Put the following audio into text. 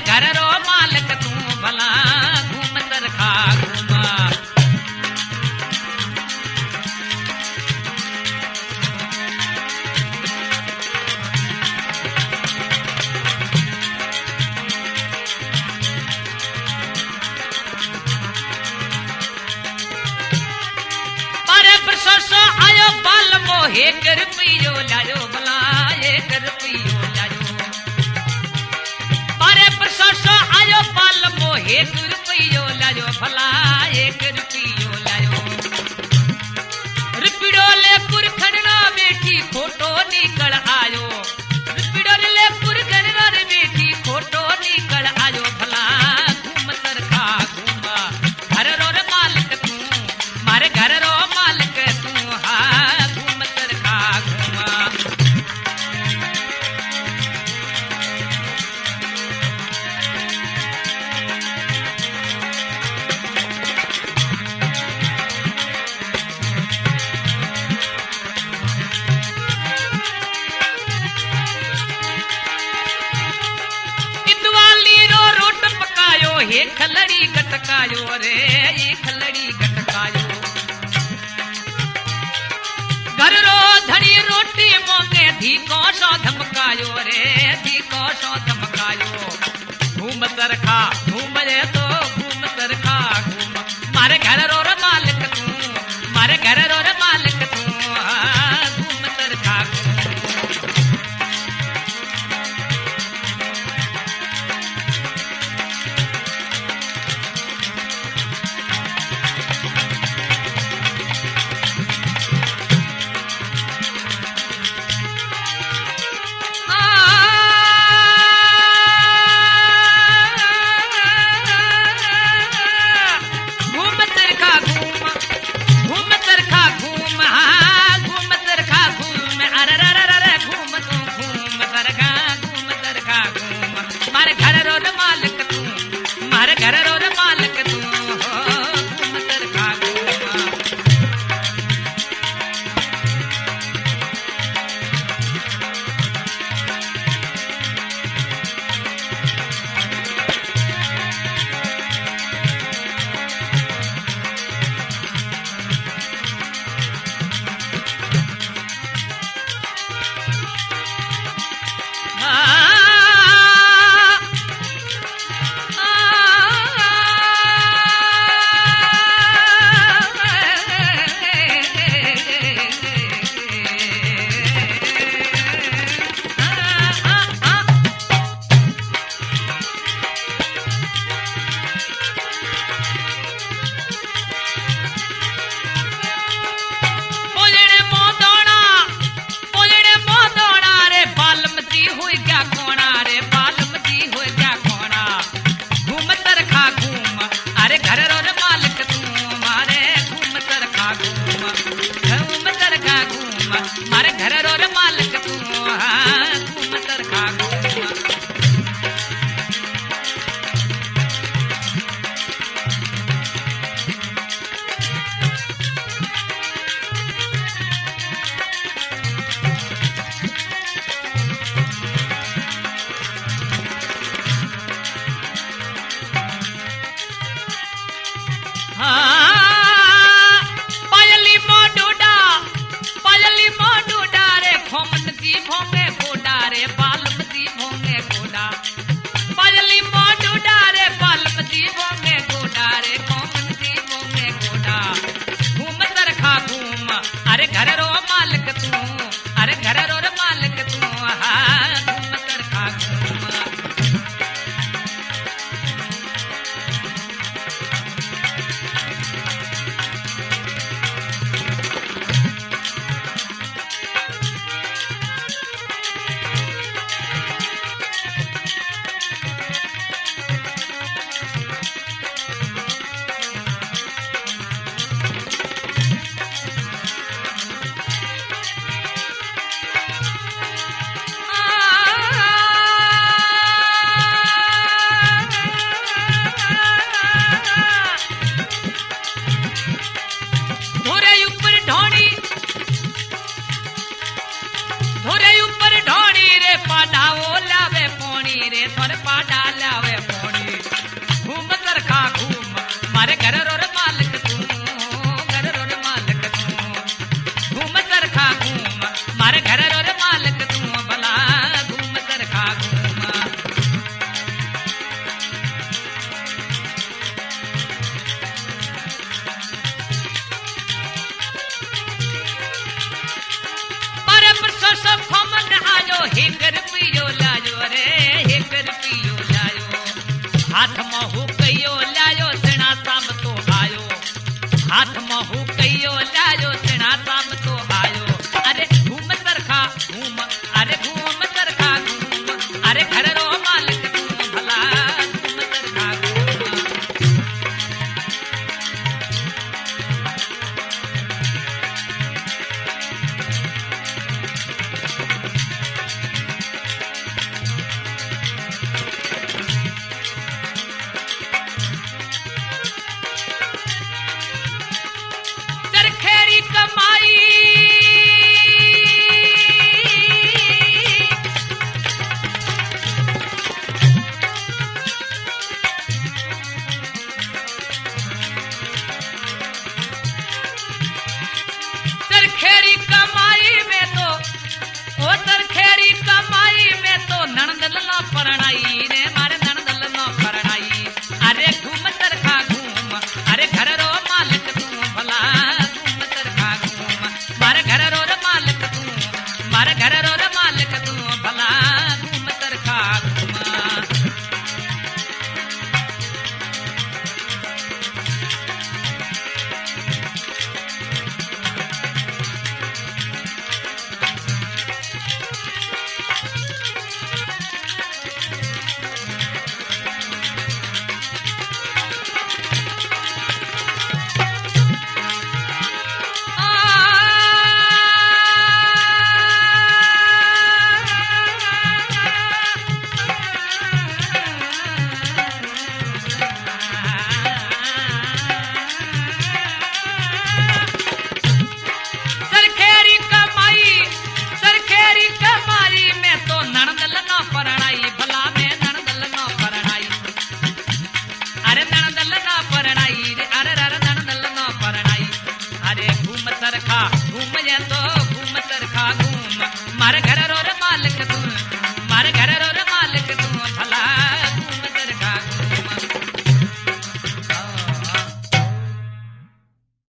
घर रो मालिक तू भला घूम चरखा घूमा। आयो बाल मोहे कर पियो लायो भला 1 रुपयो लायो। मारे प्रशंसा आयो बाल मोहे 1 रुपयो लायो भला 1 रुपयो लायो। रुपयो ले पुरखड़ना बेटी खोटो निकल आयो। रुपयो ले पुरखड़ना बेटी खोटो निकल आयो भला घूम चरखा घूमा। घर रो मालिक तू मारे घर रो मालिक घूम चरखा घूमा। इतवाली रो रोट पकायो हे खलड़ी गटकायो रे ये खलड़ी गटकायो। घर रो धड़ी रोटी मोंगे धीको सो धमकायो रे धीको सो धमकायो। घूम चरखा घूम जे तो घूम चरखा घूम। मारे घर रो रे मालिक तू मारे घर रो रे मालिक तू घूम चरखा घूम। घूम चरखा 1 रुपयो लायो रे 1 रुपयो लायो हाथ में हो